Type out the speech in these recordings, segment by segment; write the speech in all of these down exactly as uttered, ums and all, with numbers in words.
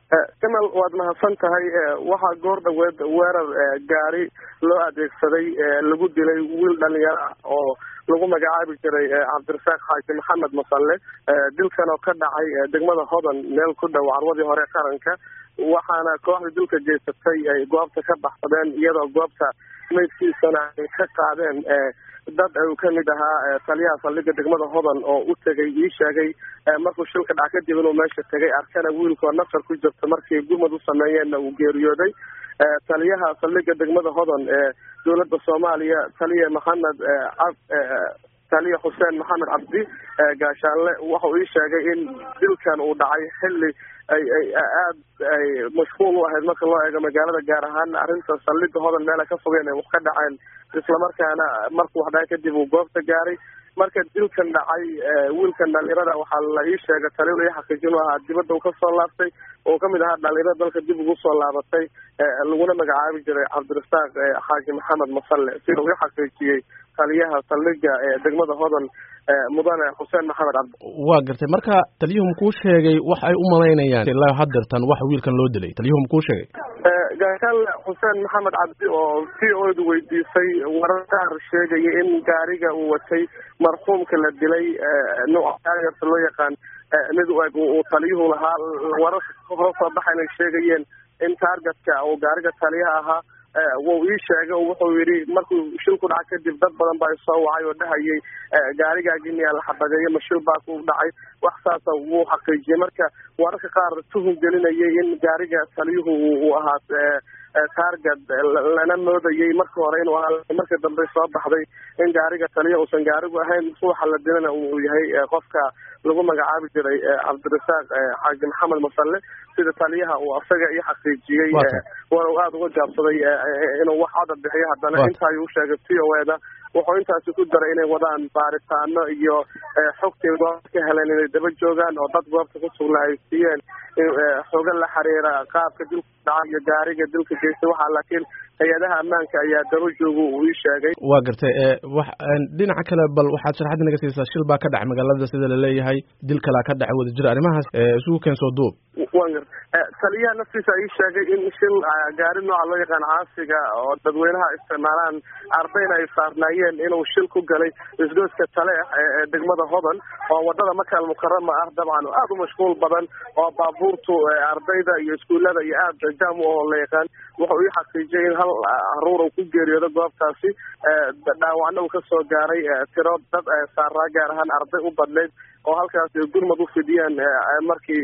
kamal waad mahadsan tahay. waxaa goor dhaweed weerar gaari loo adeegsaday lagu dilay wiil dhalinyaro ah oo lagu magacaabi jiray cabdirasaaq xaaji maxamed masalle. dilkan oo ka dhacay degmada hodan meel ku dhow carwadii hore qaranka, waxaana kooxda dilka jeysatay ay goobta ka baxsadeen iyadoo goobta maydkiisana ay ka qaadeen dad uu kamid ahaa taliyaha saldhigga degmada hodan oo u tegay ii sheegay markuu shilka dhac kadib inuu meesha tegay arkana wiilkoo nafar ku jirta markii gumad u sameeyeenna uu geeriyooday. taliyaha saldhigga degmada hodan ee dowladda soomaaliya taliya maxamed taliya xuseen maxamed cabdi gaashaanle waxa uu ii sheegay in dilkan uu dhacay xilli ay ay aad ay mashquul u ahayd marka loo eego magaalada, gaar ahaan arrinta saldhigga hodan meel ay ka fogeen ay wax ka dhaceen, islamarkaana markuu wax dhacay kadib uu goobta gaaray. marka dilkan dhacay wiilkan dhalinyarada waxaa la ii sheegay taliya ii xaqiijin u ahaa dibadda uu kasoo laabtay oo kamid ahaa dhalinyarada dalka dib ugu soo laabatay, laguna magacaabi jiray cabdirasaaq xaaji maxamed masalle, sida uu ii xaqiijiyey taliyaha saldhigga ee degmada hodan mudane xuseen maxamed cabdi. waa gartay. marka taliyuhu makuu sheegay wax ay u malaynayaan ilaa hadeertan wax wiilkan loo dilay? taliyuhu makuu sheegay? gaashaanle xuseen maxamed cabdi oo v o da weydiisay warar qaar sheegaya in gaariga uu watay marxuumka la dilay nooca gaarigaas loo yaqaan mid u eg uu taliyuhu lahaa. warar hore soo baxa inay sheegayeen in taargetka uu gaariga taliyaha ahaa. wuu ii sheegay oo wuxuu yidhi markuu shil ku dhaca kadib dad badan baa isoo wacay oo dhahayay gaarigaagii miyaa la xabadeeyay ma shil baa ku dhacay, wax saasa wuu xaqiijiyey. marka wararka qaar tuhun gelinayay in gaariga taliyuhu uu ahaa taarget lana moodayay marka hore inuu ahaa, markii dambe soo baxday in gaariga taliya uusan gaarigu ahayn, ruuxa la dilana uu yahay qofka lagu magacaabi jiray cabdirasaaq xaaji maxamed masalle, sida taliyaha uu asaga ii xaqiijiyey. waa uu aada uga jaabsaday inuu wax codar bixiyo, haddana inta ayuu usheegay v o da. wuxuu intaasi ku daray inay wadaan baaritaano iyo xogtay goobta ka heleen inay daba joogaan oo dad goobta ku sugla ay siiyeen xoga la xiriira qaabka dilka dhaca iyo gaariga dilka geystay. waxaa laakiin hay-adaha ammaanka ayaa daba jooga uu ii sheegay. waa gartay. wax dhinaca kale bal waxaad sharaxad naga siisaa, shil baa ka dhacay magaalada sida laleeyahay, dil kalaa ka dhacay wadajir, arrimahaas isugu keensoo duub. wan gar taliyaha naftiisa ii sheegay in shil gaari nooca loo yaqaan caasiga oo dadweynaha isticmaalaan ardayna ay saarnaayeen inuu shil ku galay isgoyska taleex ee degmada hodan oo wadada Maka al-Mukarrama ah, dabcan aada u mashquul badan oo baabuurtu ardayda iyo iskuulada iyo aada jaam oo la yaqaan. wuxuu ii xaqiijiyey in hal caruur uu ku geeriyoodo goobtaasi, dhaawacna uu kasoo gaaray tiro dad saaraa gaar ahaan arday u badnayd oo halkaas gurmad u fidiyeen markii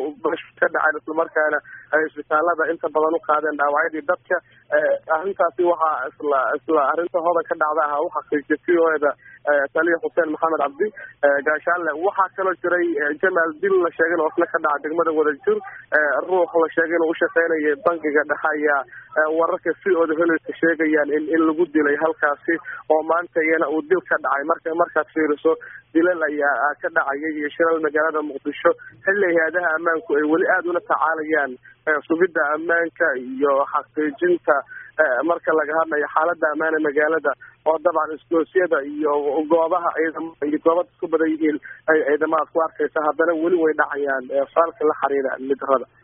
ka dhacay, islamarkaana ay isbitaalada inta badan u qaadeen dhaawacyadii dadka. arrintaasi waxaa isla isla arrinta hodan ka dhacda ah u xaqiijiyay v o da taliya xuseen maxamed cabdi gaashaanle. waxaa kaloo jiray jamaal dil la sheegay oo isna ka dhaca degmada wadajir, ruux la sheegay inuu ushaqeynayay bangiga dhexe ayaa wararka v o da heleysa sheegayaan in in lagu dilay halkaasi oo maanta iyana uu dil ka dhacay. marka markaad fiiriso dilal ayaa ka dhacayay iyo shilal magaalada muqdisho xilli hay-adaha ammaanku ay weli aada ula tacaalayaan sugidda ammaanka iyo xaqiijinta marka laga hadlayo xaaladda ammaan ee magaalada, oo dabcan isgoosyada iyo goobaha ciidamada iyo goobada isku badan yihiin ay ciidamadaad ku arkaysa, haddana weli way dhacayaan faalka la xiriira midarada.